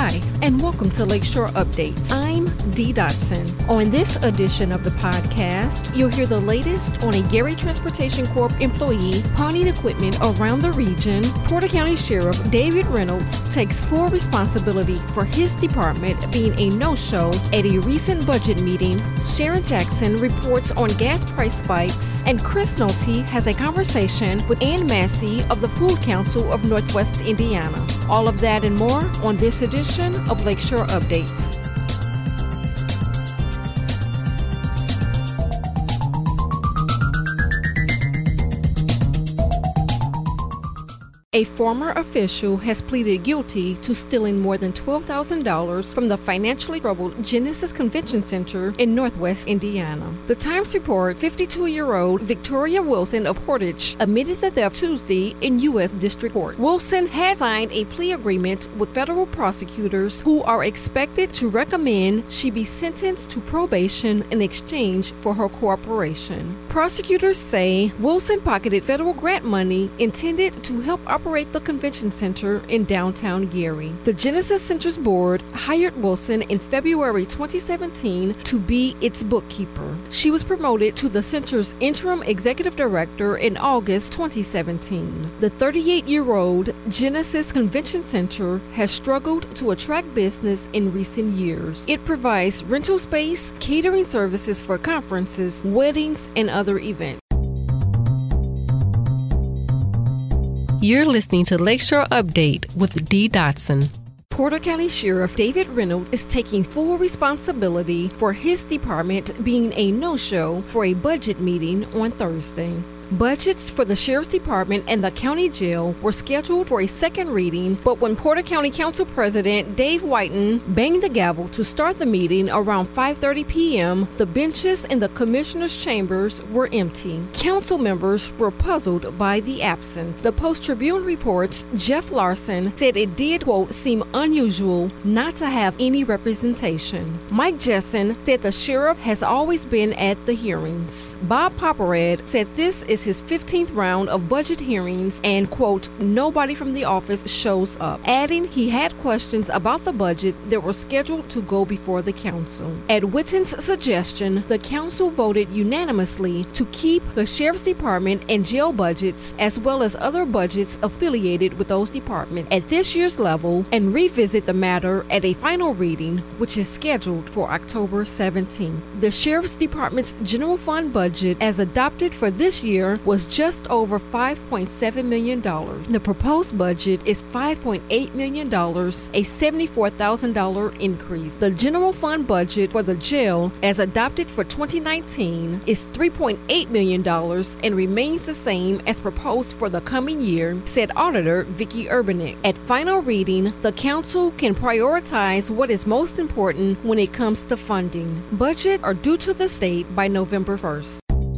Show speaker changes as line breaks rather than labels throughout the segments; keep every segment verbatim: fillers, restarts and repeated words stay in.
Hi, and welcome to Lakeshore Updates. I'm Dee Dotson. On this edition of the podcast, you'll hear the latest on a Gary Transportation Corp employee pawning equipment around the region. Porter County Sheriff David Reynolds takes full responsibility for his department being a no-show at a recent budget meeting. Sharon Jackson reports on gas price spikes, and Chris Nolte has a conversation with Ann Massey of the Food Council of Northwest Indiana. All of that and more on this edition of Lakeshore Updates. A former official has pleaded guilty to stealing more than twelve thousand dollars from the financially troubled Genesis Convention Center in Northwest Indiana. The Times report fifty-two-year-old Victoria Wilson of Portage admitted the theft Tuesday in U S District Court. Wilson had signed a plea agreement with federal prosecutors who are expected to recommend she be sentenced to probation in exchange for her cooperation. Prosecutors say Wilson pocketed federal grant money intended to help operate the convention center in downtown Gary. The Genesis Center's board hired Wilson in February twenty seventeen to be its bookkeeper. She was promoted to the center's interim executive director in August twenty seventeen. The thirty-eight-year-old Genesis Convention Center has struggled to attract business in recent years. It provides rental space, catering services for conferences, weddings, and other events. You're listening to Lakeshore Update with Dee Dotson. Porter County Sheriff David Reynolds is taking full responsibility for his department being a no-show for a budget meeting on Thursday. Budgets for the Sheriff's Department and the county jail were scheduled for a second reading, but when Porter County Council President Dave Whiten banged the gavel to start the meeting around five thirty p.m., the benches in the commissioners' chambers were empty. Council members were puzzled by the absence. The Post-Tribune reports Jeff Larson said it did, quote, seem unusual not to have any representation. Mike Jessen said the sheriff has always been at the hearings. Bob Popperad said this is his fifteenth round of budget hearings and, quote, nobody from the office shows up, adding he had questions about the budget that were scheduled to go before the council. At Whitten's suggestion, the council voted unanimously to keep the sheriff's department and jail budgets as well as other budgets affiliated with those departments at this year's level and revisit the matter at a final reading, which is scheduled for October seventeenth. The sheriff's department's general fund budget as adopted for this year was just over five point seven million dollars. The proposed budget is five point eight million dollars, a seventy-four thousand dollars increase. The general fund budget for the jail, as adopted for twenty nineteen, is three point eight million dollars and remains the same as proposed for the coming year, said Auditor Vicki Urbanek. At final reading, the council can prioritize what is most important when it comes to funding. Budgets are due to the state by November first.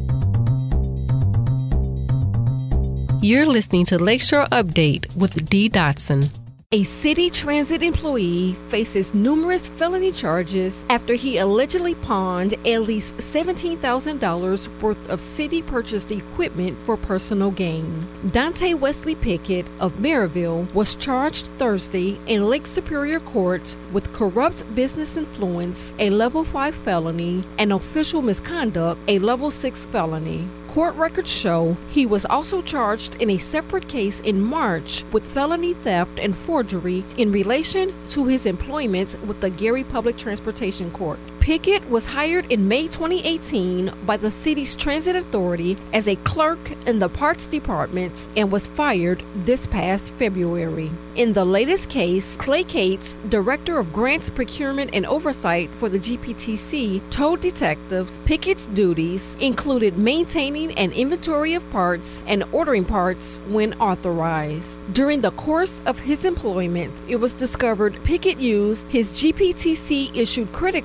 You're listening to Lakeshore Update with Dee Dotson. A city transit employee faces numerous felony charges after he allegedly pawned at least seventeen thousand dollars worth of city-purchased equipment for personal gain. Dante Wesley Pickett of Maryville was charged Thursday in Lake Superior Court with corrupt business influence, a level five felony, and official misconduct, a level six felony. Court records show he was also charged in a separate case in March with felony theft and forgery in relation to his employment with the Gary Public Transportation Corp. Pickett was hired in May twenty eighteen by the city's transit authority as a clerk in the parts department and was fired this past February. In the latest case, Clay Cates, director of grants, procurement, and oversight for the G P T C, told detectives Pickett's duties included maintaining an inventory of parts and ordering parts when authorized. During the course of his employment, it was discovered Pickett used his G P T C-issued credit card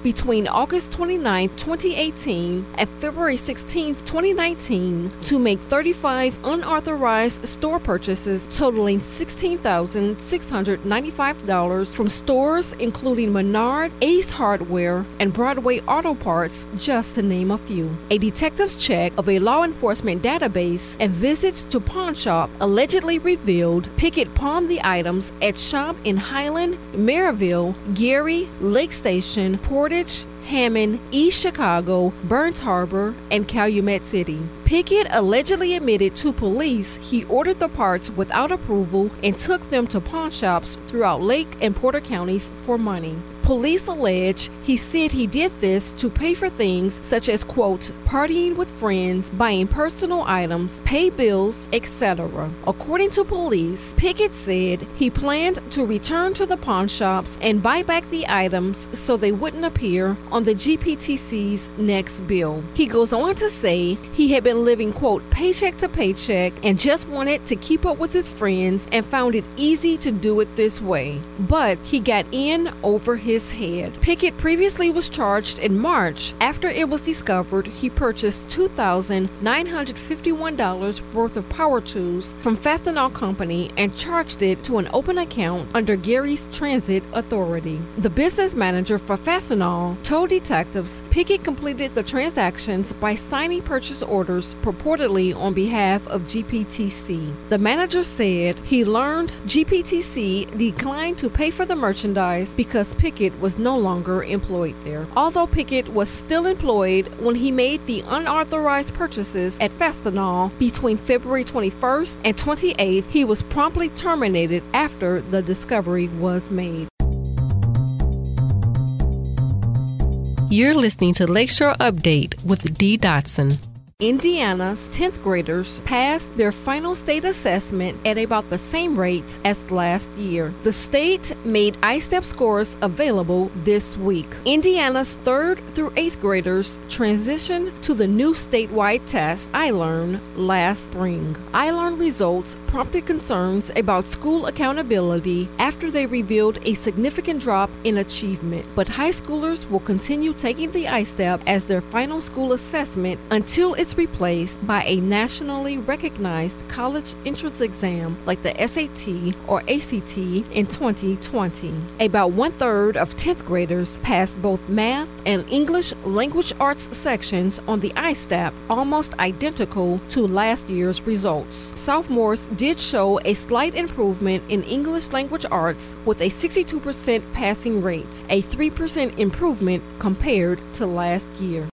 between August twenty-ninth, twenty eighteen and February sixteenth, twenty nineteen to make thirty-five unauthorized store purchases totaling sixteen thousand six hundred ninety-five dollars from stores including Menard, Ace Hardware, and Broadway Auto Parts, just to name a few. A detective's check of a law enforcement database and visits to pawn shop allegedly revealed Pickett pawned the items at shop in Highland, Maryville, Gary, Lake Station, Portage, Hammond, East Chicago, Burns Harbor, and Calumet City. Pickett allegedly admitted to police he ordered the parts without approval and took them to pawn shops throughout Lake and Porter counties for money. Police allege he said he did this to pay for things such as, quote, partying with friends, buying personal items, pay bills, et cetera. According to police, Pickett said he planned to return to the pawn shops and buy back the items so they wouldn't appear on the G P T C's next bill. He goes on to say he had been living, quote, paycheck to paycheck and just wanted to keep up with his friends and found it easy to do it this way. But he got in over his head. Pickett previously was charged in March after it was discovered he purchased two thousand nine hundred fifty-one dollars worth of power tools from Fastenal Company and charged it to an open account under Gary's Transit Authority. The business manager for Fastenal told detectives Pickett completed the transactions by signing purchase orders purportedly on behalf of G P T C. The manager said he learned G P T C declined to pay for the merchandise because Pickett was no longer employed there. Although Pickett was still employed when he made the unauthorized purchases at Fastenal between February twenty-first and twenty-eighth, he was promptly terminated after the discovery was made.
You're listening to Lakeshore Update with Dee Dotson.
Indiana's tenth graders passed their final state assessment at about the same rate as last year. The state made I STEP scores available this week. Indiana's third through eighth graders transitioned to the new statewide test, iLearn, last spring. iLearn results prompted concerns about school accountability after they revealed a significant drop in achievement. But high schoolers will continue taking the I STEP as their final school assessment until it's replaced by a nationally recognized college entrance exam like the S A T or A C T in twenty twenty. About one-third of tenth graders passed both math and English language arts sections on the I STEP, almost identical to last year's results. Sophomores did show a slight improvement in English language arts with a sixty-two percent passing rate, a three percent improvement compared to last year.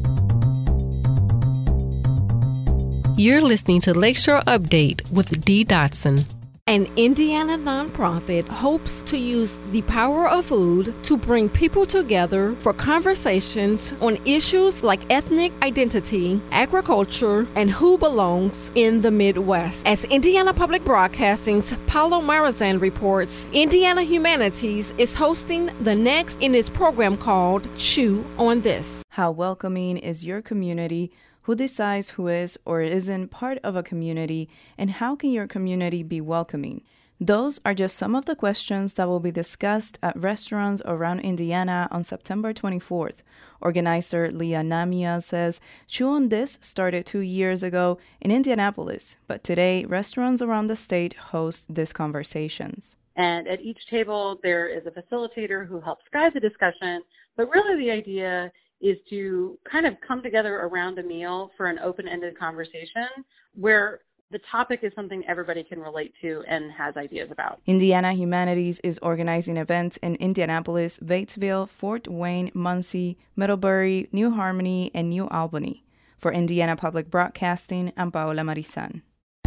You're listening to Lakeshore Update with Dee Dotson.
An Indiana nonprofit hopes to use the power of food to bring people together for conversations on issues like ethnic identity, agriculture, and who belongs in the Midwest. As Indiana Public Broadcasting's Paulo Marazan reports, Indiana Humanities is hosting the next in its program called Chew on This.
How welcoming is your community? Who decides who is or isn't part of a community, and how can your community be welcoming? Those are just some of the questions that will be discussed at restaurants around Indiana on September twenty-fourth. Organizer Leah Namia says Chew on This started two years ago in Indianapolis, but today restaurants around the state host these conversations.
And at each table, there is a facilitator who helps guide the discussion, but really the idea is to kind of come together around a meal for an open-ended conversation where the topic is something everybody can relate to and has ideas about.
Indiana Humanities is organizing events in Indianapolis, Batesville, Fort Wayne, Muncie, Middlebury, New Harmony, and New Albany. For Indiana Public Broadcasting, I'm Paola Marizan.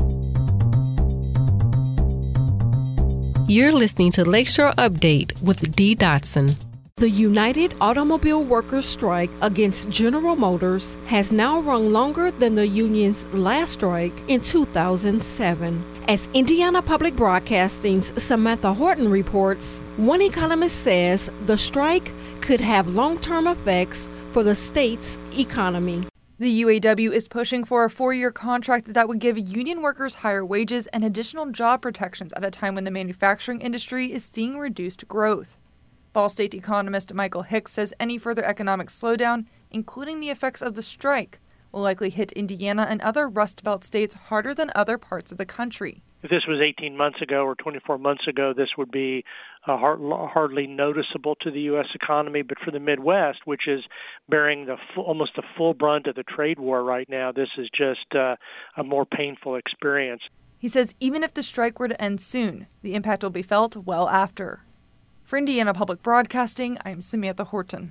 You're listening to Lakeshore Update with Dee Dotson.
The United Automobile Workers strike against General Motors has now run longer than the union's last strike in two thousand seven. As Indiana Public Broadcasting's Samantha Horton reports, one economist says the strike could have long-term effects for the state's economy.
The U A W is pushing for a four-year contract that would give union workers higher wages and additional job protections at a time when the manufacturing industry is seeing reduced growth. Ball State economist Michael Hicks says any further economic slowdown, including the effects of the strike, will likely hit Indiana and other Rust Belt states harder than other parts of the country.
If this was eighteen months ago or twenty-four months ago, this would be uh, hard, hardly noticeable to the U S economy. But for the Midwest, which is bearing the full, almost the full brunt of the trade war right now, this is just uh, a more painful experience.
He says even if the strike were to end soon, the impact will be felt well after. For Indiana Public Broadcasting, I'm Samantha Horton.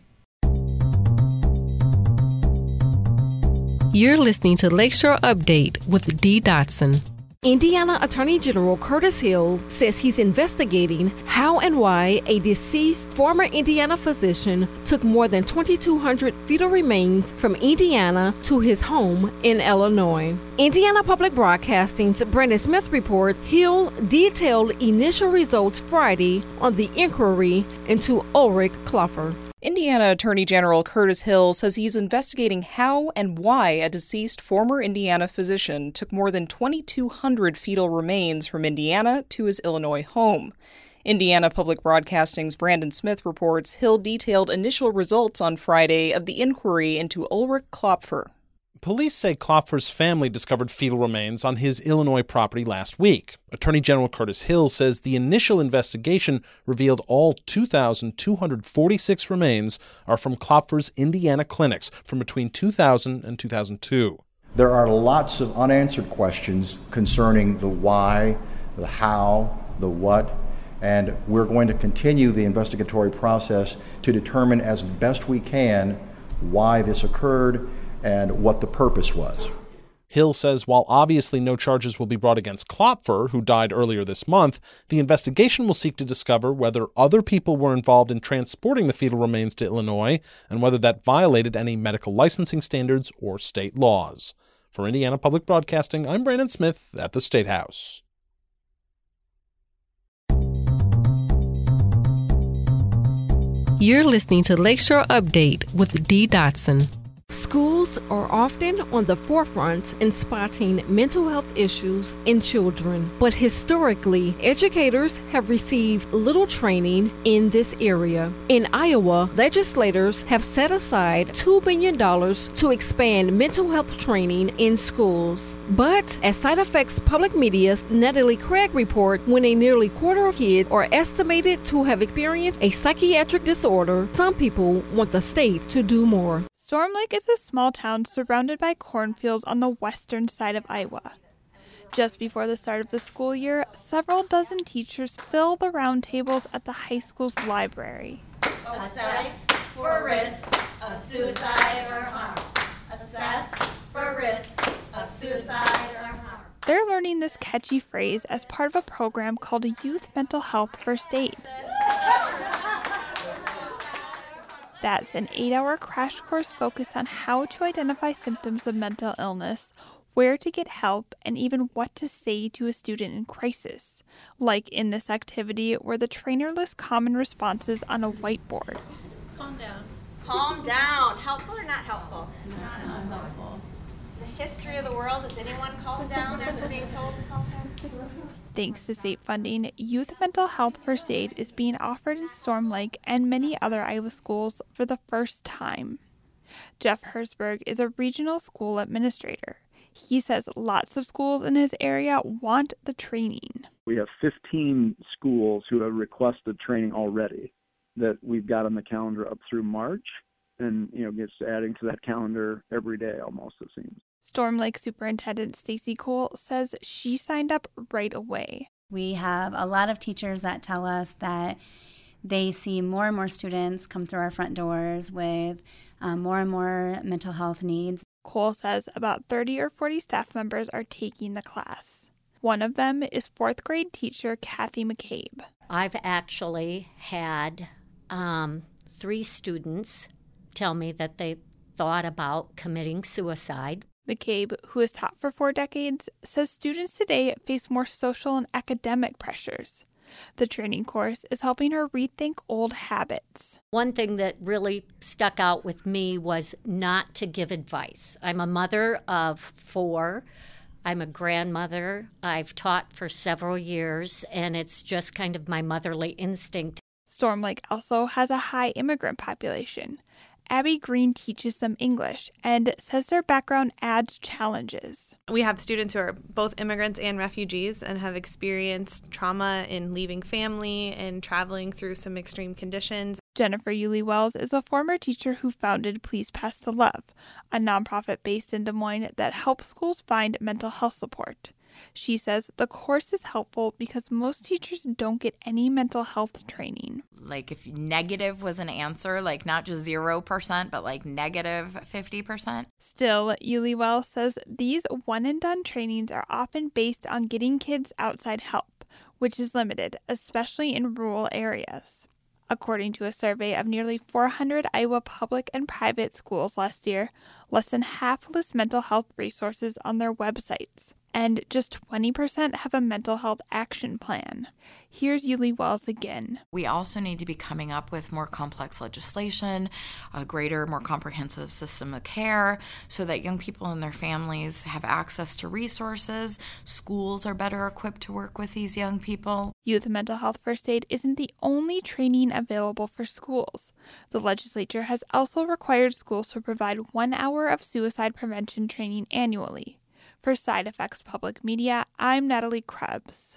You're listening to Lakeshore Update with Dee Dotson.
Indiana Attorney General Curtis Hill says he's investigating how and why a deceased former Indiana physician took more than twenty-two hundred fetal remains from Indiana to his home in Illinois. Indiana Public Broadcasting's Brandon Smith reports Hill detailed initial results Friday on the inquiry into Ulrich Klopfer.
Indiana Attorney General Curtis Hill says he's investigating how and why a deceased former Indiana physician took more than twenty-two hundred fetal remains from Indiana to his Illinois home. Indiana Public Broadcasting's Brandon Smith reports Hill detailed initial results on Friday of the inquiry into Ulrich Klopfer.
Police say Klopfer's family discovered fetal remains on his Illinois property last week. Attorney General Curtis Hill says the initial investigation revealed all two thousand two hundred forty-six remains are from Klopfer's Indiana clinics from between two thousand and two thousand two.
There are lots of unanswered questions concerning the why, the how, the what, and we're going to continue the investigatory process to determine as best we can why this occurred and what the purpose was.
Hill says while obviously no charges will be brought against Klopfer, who died earlier this month, the investigation will seek to discover whether other people were involved in transporting the fetal remains to Illinois and whether that violated any medical licensing standards or state laws. For Indiana Public Broadcasting, I'm Brandon Smith at the State House.
You're listening to Lakeshore Update with Dee Dotson.
Schools are often on the forefront in spotting mental health issues in children, but historically, educators have received little training in this area. In Iowa, legislators have set aside two billion dollars to expand mental health training in schools. But as Side Effects Public Media's Natalie Craig report, when a nearly quarter of kids are estimated to have experienced a psychiatric disorder, some people want the state to do more.
Storm Lake is a small town surrounded by cornfields on the western side of Iowa. Just before the start of the school year, several dozen teachers fill the round tables at the high school's library.
Assess for risk of suicide or harm. Assess for risk of suicide or harm.
They're learning this catchy phrase as part of a program called Youth Mental Health First Aid. That's an eight-hour crash course focused on how to identify symptoms of mental illness, where to get help, and even what to say to a student in crisis, like in this activity where the trainer lists common responses on a whiteboard.
Calm down.
Calm down. Helpful or not helpful?
Not, not helpful.
The history of the world, has anyone calmed down after being told to calm down?
Thanks to state funding, Youth Mental Health First Aid is being offered in Storm Lake and many other Iowa schools for the first time. Jeff Hersberg is a regional school administrator. He says lots of schools in his area want the training.
We have fifteen schools who have requested training already that we've got on the calendar up through March, and you know, gets adding to that calendar every day almost, it seems.
Storm Lake Superintendent Stacy Cole says she signed up right away.
We have a lot of teachers that tell us that they see more and more students come through our front doors with um, more and more mental health needs.
Cole says about thirty or forty staff members are taking the class. One of them is fourth grade teacher Kathy McCabe.
I've actually had um, three students tell me that they thought about committing suicide.
McCabe, who has taught for four decades, says students today face more social and academic pressures. The training course is helping her rethink old habits.
One thing that really stuck out with me was not to give advice. I'm a mother of four. I'm a grandmother. I've taught for several years, and it's just kind of my motherly instinct.
Storm Lake also has a high immigrant population. Abby Green teaches them English and says their background adds challenges.
We have students who are both immigrants and refugees and have experienced trauma in leaving family and traveling through some extreme conditions.
Jennifer Yulee Wells is a former teacher who founded Please Pass the Love, a nonprofit based in Des Moines that helps schools find mental health support. She says the course is helpful because most teachers don't get any mental health training.
Like if negative was an answer, like not just zero percent, but like negative fifty percent.
Still, Yulee Wells says these one-and-done trainings are often based on getting kids outside help, which is limited, especially in rural areas. According to a survey of nearly four hundred Iowa public and private schools last year, less than half list mental health resources on their websites, and just twenty percent have a mental health action plan. Here's Yulee Wells again.
We also need to be coming up with more complex legislation, a greater, more comprehensive system of care, so that young people and their families have access to resources. Schools are better equipped to work with these young people.
Youth Mental Health First Aid isn't the only training available for schools. The legislature has also required schools to provide one hour of suicide prevention training annually. For Side Effects Public Media, I'm Natalie Krebs.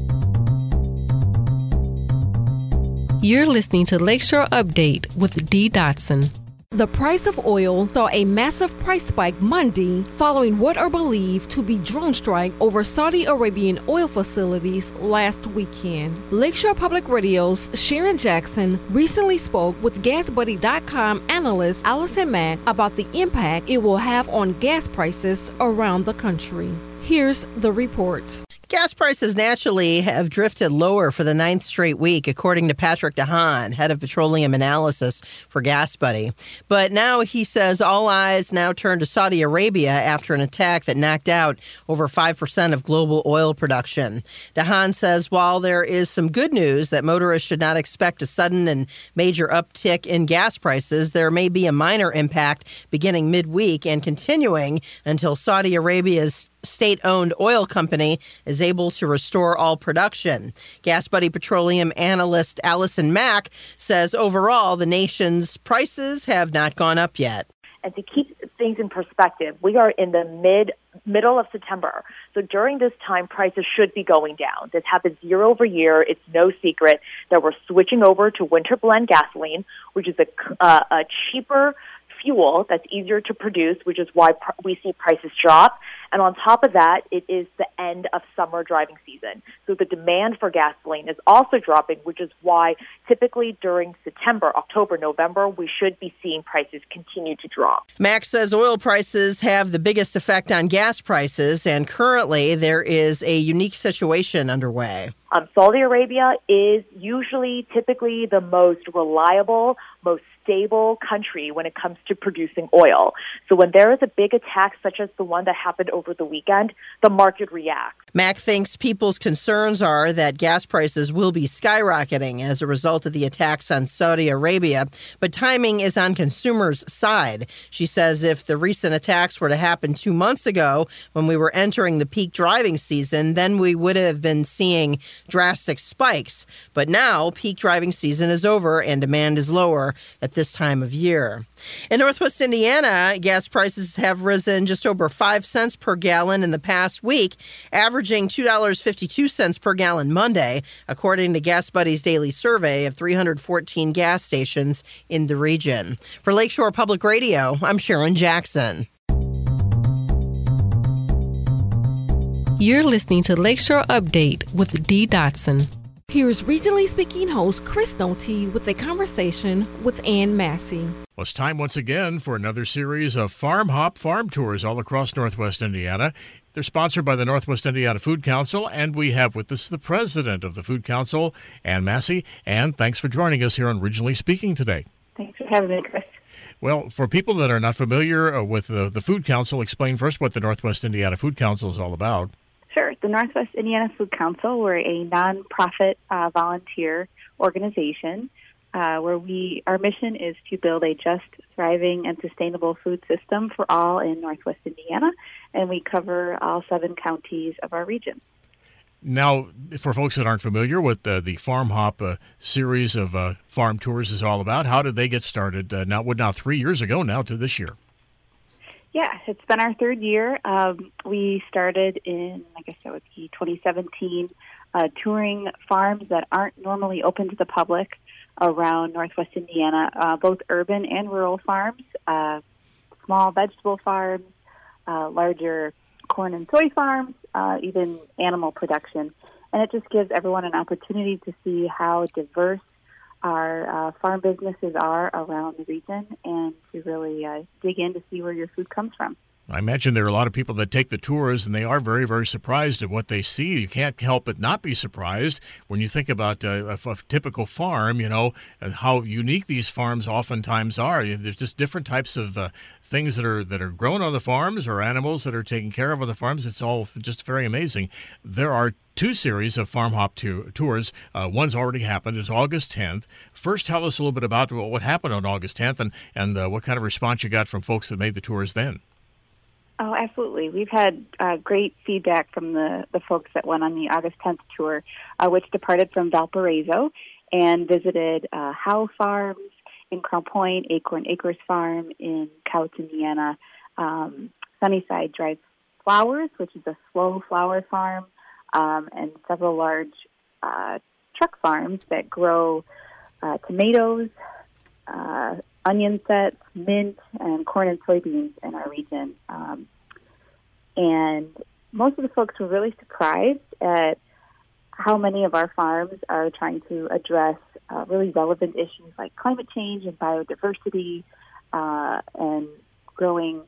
You're listening to Lakeshore Update with Dee Dotson.
The price of oil saw a massive price spike Monday following what are believed to be drone strike over Saudi Arabian oil facilities last weekend. Lakeshore Public Radio's Sharon Jackson recently spoke with gas buddy dot com analyst Allison Mack about the impact it will have on gas prices around the country. Here's the report.
Gas prices naturally have drifted lower for the ninth straight week, according to Patrick DeHaan, head of petroleum analysis for Gas Buddy. But now he says all eyes now turn to Saudi Arabia after an attack that knocked out over five percent of global oil production. DeHaan says while there is some good news that motorists should not expect a sudden and major uptick in gas prices, there may be a minor impact beginning midweek and continuing until Saudi Arabia's state-owned oil company is able to restore all production. Gas Buddy petroleum analyst Allison Mack says overall the nation's prices have not gone up yet.
And to keep things in perspective, we are in the mid middle of September. So during this time, prices should be going down. This happens year over year. It's no secret that we're switching over to winter blend gasoline, which is a, uh, a cheaper fuel that's easier to produce, which is why pr- we see prices drop. And on top of that, it is the end of summer driving season. So the demand for gasoline is also dropping, which is why typically during September, October, November, we should be seeing prices continue to drop.
Max says oil prices have the biggest effect on gas prices, and currently there is a unique situation underway.
Um, Saudi Arabia is usually typically the most reliable, most stable country when it comes to producing oil. So when there is a big attack such as the one that happened over the weekend, the market reacts.
Mack thinks people's concerns are that gas prices will be skyrocketing as a result of the attacks on Saudi Arabia, but timing is on consumers' side. She says if the recent attacks were to happen two months ago when we were entering the peak driving season, then we would have been seeing drastic spikes. But now peak driving season is over and demand is lower at this time of year. In Northwest Indiana, gas prices have risen just over five cents per gallon in the past week, averaging two dollars and fifty-two cents per gallon Monday, according to Gas Buddy's daily survey of three hundred fourteen gas stations in the region. For Lakeshore Public Radio, I'm Sharon Jackson.
You're listening to Lakeshore Update with Dee Dotson.
Here's regionally speaking host Chris Nolte with a conversation with Ann Massey.
Well, it's time once again for another series of Farm Hop farm tours all across Northwest Indiana. They're sponsored by the Northwest Indiana Food Council, and we have with us the president of the Food Council, Ann Massey. Ann, thanks for joining us here on Regionally Speaking today.
Thanks for having me, Chris.
Well, for people that are not familiar uh, with the, the Food Council, explain first what the Northwest Indiana Food Council is all about.
Sure. The Northwest Indiana Food Council, we're a nonprofit uh, volunteer organization uh, where we our mission is to build a just, thriving, and sustainable food system for all in Northwest Indiana, and we cover all seven counties of our region.
Now, for folks that aren't familiar with uh, the Farm Hop uh, series of uh, farm tours is all about, how did they get started? Uh, now, what now three years ago now to this year?
Yeah, it's been our third year. Um, we started in, I guess that would be twenty seventeen, uh, touring farms that aren't normally open to the public around Northwest Indiana, uh, both urban and rural farms, uh, small vegetable farms, uh, larger corn and soy farms, uh, even animal production. And it just gives everyone an opportunity to see how diverse our uh, farm businesses are around the region and to really uh, dig in to see where your food comes from.
I imagine there are a lot of people that take the tours and they are very, very surprised at what they see. You can't help but not be surprised when you think about uh, a, a typical farm, you know, and how unique these farms oftentimes are. There's just different types of uh, things that are that are grown on the farms or animals that are taken care of on the farms. It's all just very amazing. There are two series of Farm Hop to- tours. Uh, one's already happened. It's August tenth. First, tell us a little bit about what happened on August tenth and, and uh, what kind of response you got from folks that made the tours then.
Oh, absolutely. We've had uh, great feedback from the, the folks that went on the August tenth tour, uh, which departed from Valparaiso and visited uh, Howe Farms in Crown Point, Acorn Acres Farm in Cowes, Indiana, um, Sunnyside Dried Flowers, which is a slow flower farm, um, and several large uh, truck farms that grow uh, tomatoes, uh, onion sets, mint, and corn and soybeans in our region. Um, and most of the folks were really surprised at how many of our farms are trying to address uh, really relevant issues like climate change and biodiversity uh, and growing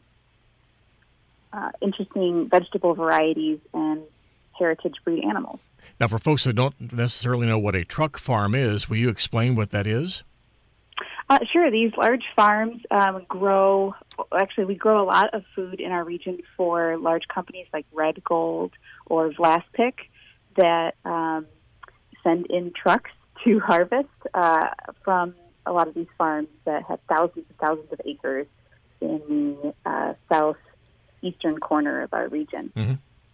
uh, interesting vegetable varieties and heritage breed animals.
Now, for folks that don't necessarily know what a truck farm is, will you explain what that is?
Uh, sure. These large farms um, grow, actually, we grow a lot of food in our region for large companies like Red Gold or Vlasic that um, send in trucks to harvest uh, from a lot of these farms that have thousands and thousands of acres in the uh, southeastern corner of our region.
Mm-hmm.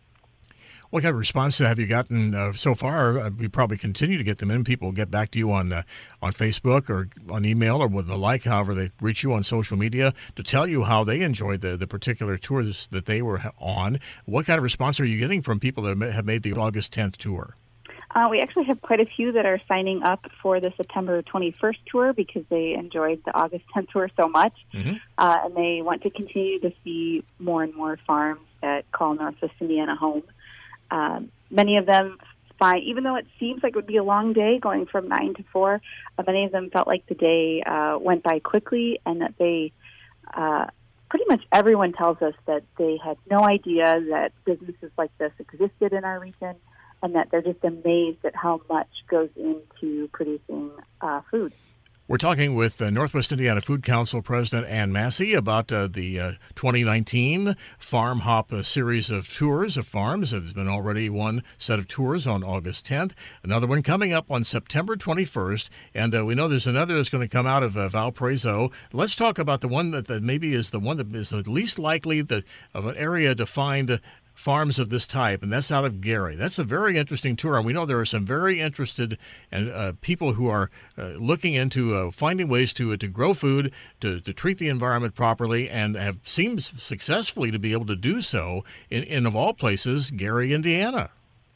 What kind of response have you gotten uh, so far? Uh, we probably continue to get them in. People get back to you on uh, on Facebook or on email or with the like, however they reach you on social media to tell you how they enjoyed the, the particular tours that they were on. What kind of response are you getting from people that have made the August tenth tour?
Uh, we actually have quite a few that are signing up for the September twenty-first tour because they enjoyed the August tenth tour so much.
Mm-hmm.
Uh, and they want to continue to see more and more farms that call Northwest Indiana home. Um, many of them find, even though it seems like it would be a long day going from nine to four, uh, many of them felt like the day uh, went by quickly and that they, uh, pretty much everyone tells us that they had no idea that businesses like this existed in our region and that they're just amazed at how much goes into producing uh, food.
We're talking with uh, Northwest Indiana Food Council President Ann Massey about uh, the uh, twenty nineteen Farm Hop uh, series of tours of farms. There's been already one set of tours on August tenth, another one coming up on September twenty-first, and uh, we know there's another that's going to come out of uh, Valparaiso. Let's talk about the one that, that maybe is the one that is the least likely that, of an area to find uh, farms of this type, and that's out of Gary. That's a very interesting tour, and we know there are some very interested and uh, people who are uh, looking into uh, finding ways to uh, to grow food, to, to treat the environment properly, and have seemed successfully to be able to do so in, in of all places, Gary, Indiana.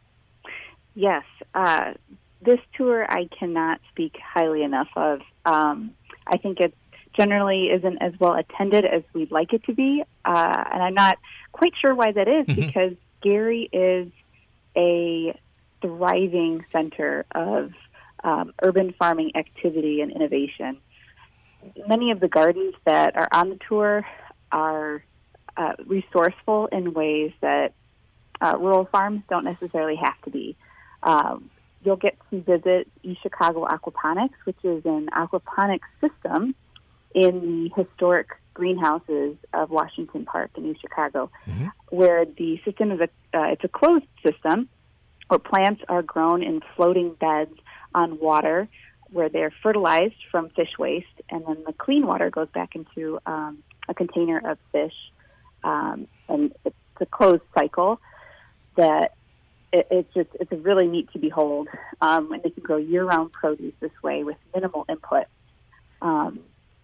Yes. Uh, this tour I cannot speak highly enough of. Um, I think it generally isn't as well attended as we'd like it to be, uh, and I'm not quite sure why that is, mm-hmm. because Gary is a thriving center of um, urban farming activity and innovation. Many of the gardens that are on the tour are uh, resourceful in ways that uh, rural farms don't necessarily have to be. Um, you'll get to visit East Chicago Aquaponics, which is an aquaponics system in the historic greenhouses of Washington Park in East Chicago, mm-hmm. where the system is a uh, it's a closed system where plants are grown in floating beds on water where they're fertilized from fish waste, and then the clean water goes back into um, a container of fish, um, and it's a closed cycle that it, it's just it's really neat to behold, um, and they can grow year-round produce this way with minimal input. Um,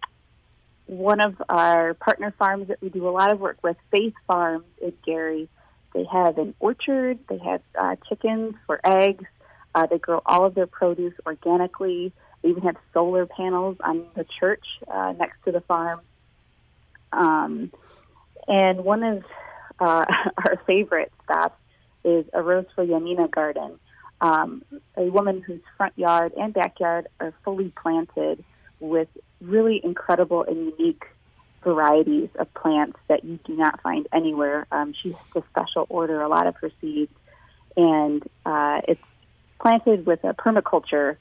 one of our partner farms that we do a lot of work with, Faith Farms in Gary, they have an orchard, they have uh, chickens for eggs, uh, they grow all of their produce organically. They even have solar panels on the church uh, next to the farm. Um, and one of uh, our favorite stops is a Rose for Yamina garden, um, a woman whose front yard and backyard are fully planted with really incredible and unique varieties of plants that you do not find anywhere. Um, she has to special order a lot of her seeds, and uh, it's planted with a permaculture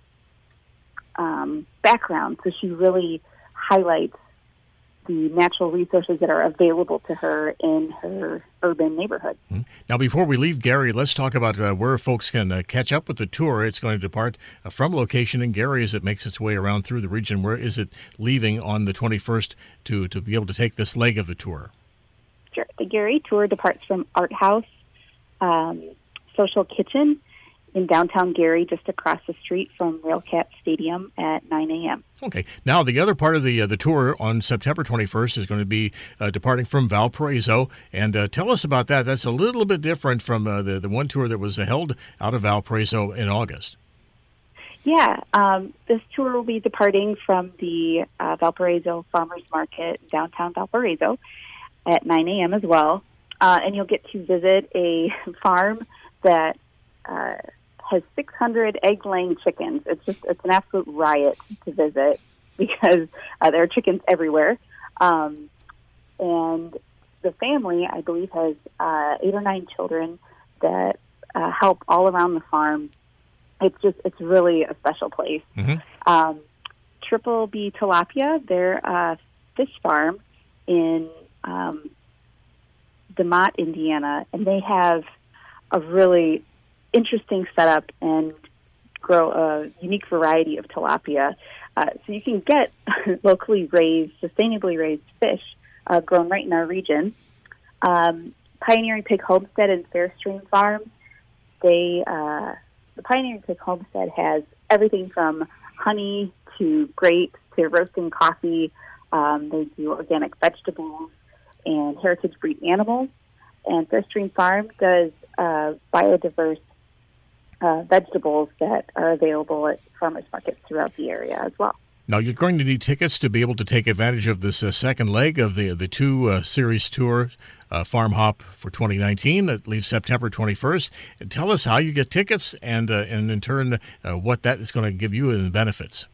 um, background, so she really highlights the natural resources that are available to her in her urban neighborhood.
Now, before we leave Gary, let's talk about uh, where folks can uh, catch up with the tour. It's going to depart uh, from location in Gary as it makes its way around through the region. Where is it leaving on the twenty-first to, to be able to take this leg of the tour?
Sure. The Gary tour departs from Art House um, Social Kitchen in downtown Gary, just across the street from Railcat Stadium at nine a.m.
Okay. Now, the other part of the uh, the tour on September twenty-first is going to be uh, departing from Valparaiso. And uh, tell us about that. That's a little bit different from uh, the, the one tour that was held out of Valparaiso in August.
Yeah. Um, this tour will be departing from the uh, Valparaiso Farmers Market, downtown Valparaiso, at nine a.m. as well. Uh, and you'll get to visit a farm that uh, has six hundred egg-laying chickens. It's just, it's an absolute riot to visit because uh, there are chickens everywhere. Um, and the family, I believe, has uh, eight or nine children that uh, help all around the farm. It's just, it's really a special place. Mm-hmm. Um, Triple B Tilapia, they're a fish farm in um, DeMott, Indiana, and they have a really interesting setup and grow a unique variety of tilapia. Uh, so you can get locally raised, sustainably raised fish uh, grown right in our region. Um, Pioneering Pig Homestead and Fairstream Farm, they, uh, the Pioneering Pig Homestead has everything from honey to grapes to roasting coffee. Um, they do organic vegetables and heritage breed animals. And Fairstream Farm does uh, biodiverse Uh, vegetables that are available at farmers markets throughout the area as well.
Now, you're going to need tickets to be able to take advantage of this uh, second leg of the the two uh, series tour, uh, Farm Hop for twenty nineteen. That leaves September twenty-first. And tell us how you get tickets and, uh, and in turn, uh, what that is going to give you in benefits.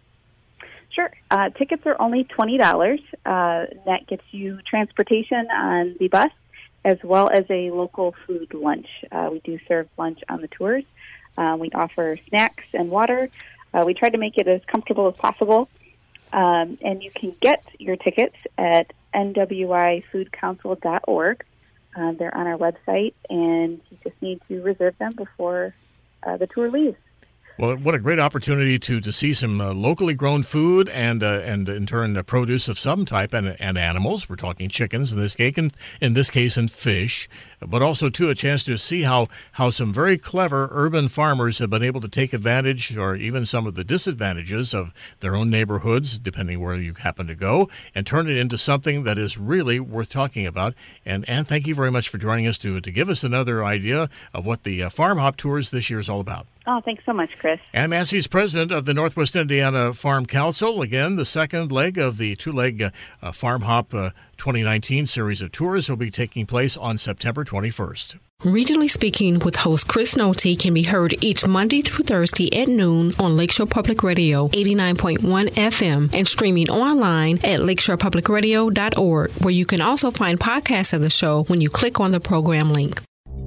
Sure. Uh, tickets are only twenty dollars. Uh, that gets you transportation on the bus, as well as a local food lunch. Uh, we do serve lunch on the tours. Uh, we offer snacks and water. Uh, we try to make it as comfortable as possible. Um, and you can get your tickets at N W I food council dot org. Uh, they're on our website, and you just need to reserve them before uh, the tour leaves.
Well, what a great opportunity to, to see some uh, locally grown food and uh, and in turn the produce of some type and and animals. We're talking chickens in this case, and in this case, and fish, but also too a chance to see how how some very clever urban farmers have been able to take advantage or even some of the disadvantages of their own neighborhoods, depending where you happen to go, and turn it into something that is really worth talking about. And Ann, thank you very much for joining us to to give us another idea of what the uh, Farm Hop Tours this year is all about.
Oh, thanks so much, Chris.
Ann Massey is president of the Northwest Indiana Farm Council. Again, the second leg of the two-leg uh, uh, Farm Hop uh, twenty nineteen series of tours will be taking place on September twenty-first.
Regionally Speaking with host Chris Nolte can be heard each Monday through Thursday at noon on Lakeshore Public Radio eighty-nine point one F M and streaming online at lakeshore public radio dot org, where you can also find podcasts of the show when you click on the program link.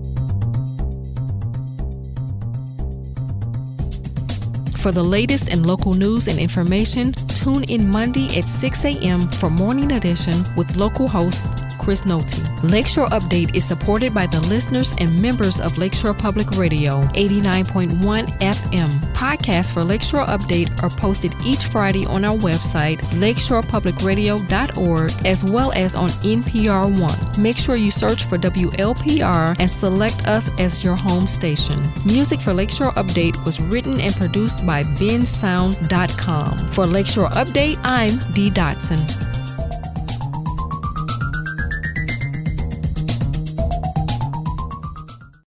For the latest in local news and information, tune in Monday at six a.m. for Morning Edition with local host Chris Nolte. Lakeshore Update is supported by the listeners and members of Lakeshore Public Radio, eighty-nine point one F M. Podcasts for Lakeshore Update are posted each Friday on our website, lakeshore public radio dot org, as well as on N P R One. Make sure you search for W L P R and select us as your home station. Music for Lakeshore Update was written and produced by ben sound dot com. For Lakeshore Update, I'm Dee Dotson.